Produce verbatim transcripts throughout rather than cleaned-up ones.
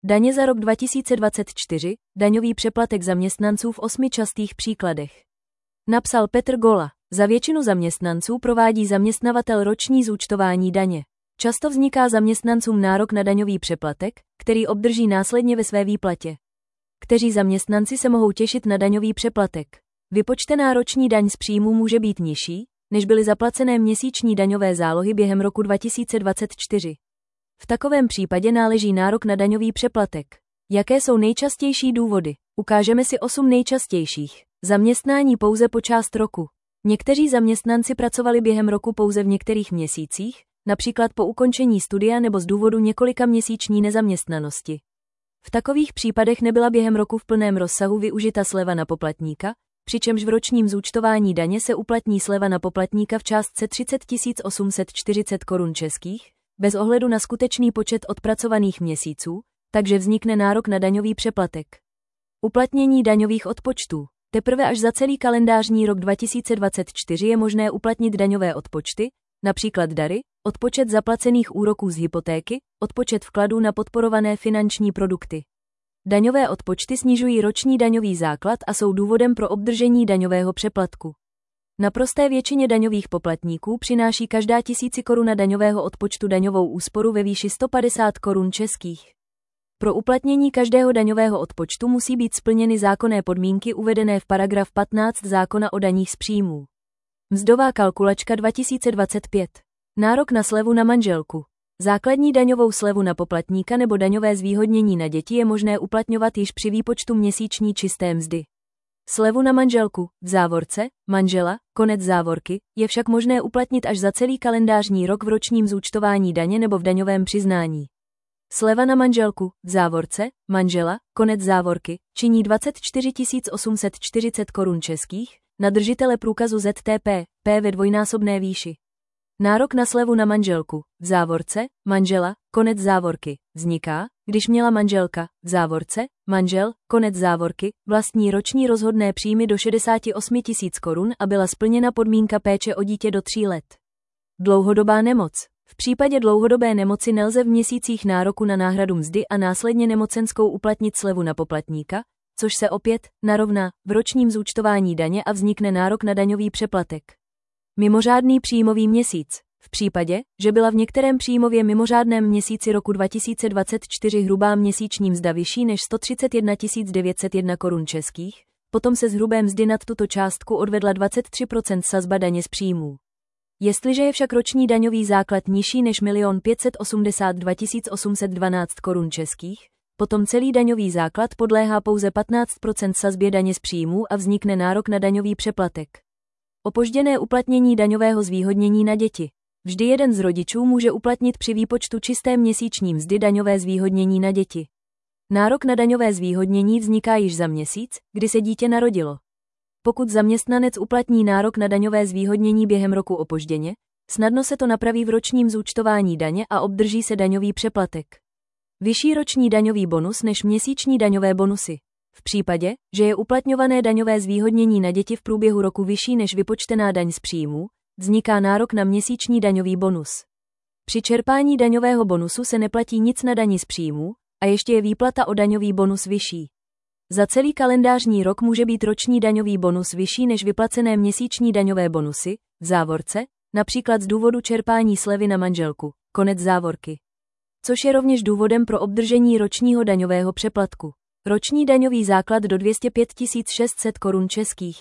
Daně za rok dva tisíce dvacet čtyři, daňový přeplatek zaměstnanců v osmi častých příkladech. Napsal Petr Gola. Za většinu zaměstnanců provádí zaměstnavatel roční zúčtování daně. Často vzniká zaměstnancům nárok na daňový přeplatek, který obdrží následně ve své výplatě. Kteří zaměstnanci se mohou těšit na daňový přeplatek? Vypočtená roční daň z příjmu může být nižší, než byly zaplacené měsíční daňové zálohy během roku dva tisíce dvacet čtyři. V takovém případě náleží nárok na daňový přeplatek. Jaké jsou nejčastější důvody? Ukážeme si osm nejčastějších. Zaměstnání pouze po část roku. Někteří zaměstnanci pracovali během roku pouze v některých měsících, například po ukončení studia nebo z důvodu několika měsíční nezaměstnanosti. V takových případech nebyla během roku v plném rozsahu využita sleva na poplatníka, přičemž v ročním zúčtování daně se uplatní sleva na poplatníka v částce třicet tisíc osm set čtyřicet korun českých, bez ohledu na skutečný počet odpracovaných měsíců, takže vznikne nárok na daňový přeplatek. Uplatnění daňových odpočtů. Teprve až za celý kalendářní rok dva tisíce dvacet čtyři je možné uplatnit daňové odpočty, například dary, odpočet zaplacených úroků z hypotéky, odpočet vkladů na podporované finanční produkty. Daňové odpočty snižují roční daňový základ a jsou důvodem pro obdržení daňového přeplatku. Naprosté většině daňových poplatníků přináší každá tisícikoruna daňového odpočtu daňovou úsporu ve výši sto padesát korun českých. Pro uplatnění každého daňového odpočtu musí být splněny zákonné podmínky uvedené v paragraf patnáct zákona o daních z příjmů. Mzdová kalkulačka dva tisíce dvacet pět. Nárok na slevu na manželku. Základní daňovou slevu na poplatníka nebo daňové zvýhodnění na děti je možné uplatňovat již při výpočtu měsíční čisté mzdy. Slevu na manželku, v závorce, manžela, konec závorky, je však možné uplatnit až za celý kalendářní rok v ročním zúčtování daně nebo v daňovém přiznání. Sleva na manželku, v závorce, manžela, konec závorky, činí dvacet čtyři tisíc osm set čtyřicet korun českých, na držitele průkazu Z T P, P ve dvojnásobné výši. Nárok na slevu na manželku, v závorce, manžela, konec závorky, vzniká, když měla manželka, v závorce, manžel, konec závorky, vlastní roční rozhodné příjmy do šedesát osm tisíc korun a byla splněna podmínka péče o dítě do tří let. Dlouhodobá nemoc. V případě dlouhodobé nemoci nelze v měsících nároku na náhradu mzdy a následně nemocenskou uplatnit slevu na poplatníka, což se opět narovná v ročním zúčtování daně a vznikne nárok na daňový přeplatek. Mimořádný příjmový měsíc. V případě, že byla v některém příjmově mimořádném měsíci roku dva tisíce dvacet čtyři hrubá měsíční mzda vyšší než sto třicet jedna tisíc devět set jedna korun českých, potom se z hrubé mzdy nad tuto částku odvedla dvacet tři procent sazba daně z příjmů. Jestliže je však roční daňový základ nižší než milion pět set osmdesát dva tisíc osm set dvanáct korun českých, potom celý daňový základ podléhá pouze patnáct procent sazbě daně z příjmů a vznikne nárok na daňový přeplatek. Opožděné uplatnění daňového zvýhodnění na děti. Vždy jeden z rodičů může uplatnit při výpočtu čisté měsíční mzdy daňové zvýhodnění na děti. Nárok na daňové zvýhodnění vzniká již za měsíc, kdy se dítě narodilo. Pokud zaměstnanec uplatní nárok na daňové zvýhodnění během roku opožděně, snadno se to napraví v ročním zúčtování daně a obdrží se daňový přeplatek. Vyšší roční daňový bonus než měsíční daňové bonusy. V případě, že je uplatňované daňové zvýhodnění na děti v průběhu roku vyšší než vypočtená daň z příjmů, vzniká nárok na měsíční daňový bonus. Při čerpání daňového bonusu se neplatí nic na dani z příjmů a ještě je výplata o daňový bonus vyšší. Za celý kalendářní rok může být roční daňový bonus vyšší než vyplacené měsíční daňové bonusy, v závorce, například z důvodu čerpání slevy na manželku, konec závorky. Což je rovněž důvodem pro obdržení ročního daňového přeplatku. Roční daňový základ do dvě stě pět tisíc šest set korun českých.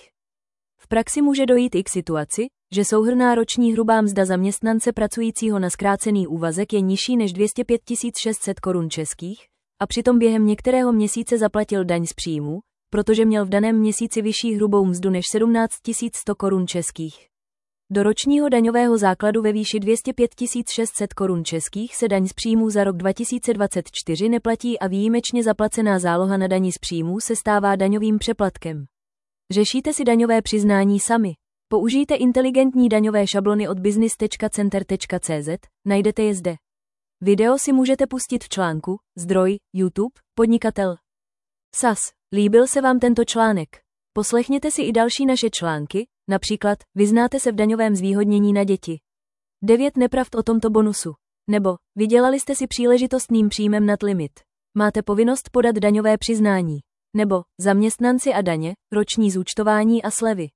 V praxi může dojít i k situaci, že souhrnná roční hrubá mzda zaměstnance pracujícího na zkrácený úvazek je nižší než dvě stě pět tisíc šest set korun českých, a přitom během některého měsíce zaplatil daň z příjmu, protože měl v daném měsíci vyšší hrubou mzdu než sedmnáct tisíc sto korun českých. Do ročního daňového základu ve výši dvě stě pět tisíc šest set korun českých se daň z příjmů za rok dva tisíce dvacet čtyři neplatí a výjimečně zaplacená záloha na dani z příjmů se stává daňovým přeplatkem. Řešíte si daňové přiznání sami? Použijte inteligentní daňové šablony od business tečka center tečka cz, najdete je zde. Video si můžete pustit v článku, zdroj, YouTube, podnikatel. S A S. Líbil se vám tento článek? Poslechněte si i další naše články, například, vyznáte se v daňovém zvýhodnění na děti. devět nepravd o tomto bonusu. Nebo, vydělali jste si příležitostným příjmem nad limit. Máte povinnost podat daňové přiznání. Nebo zaměstnanci a daně, roční zúčtování a slevy.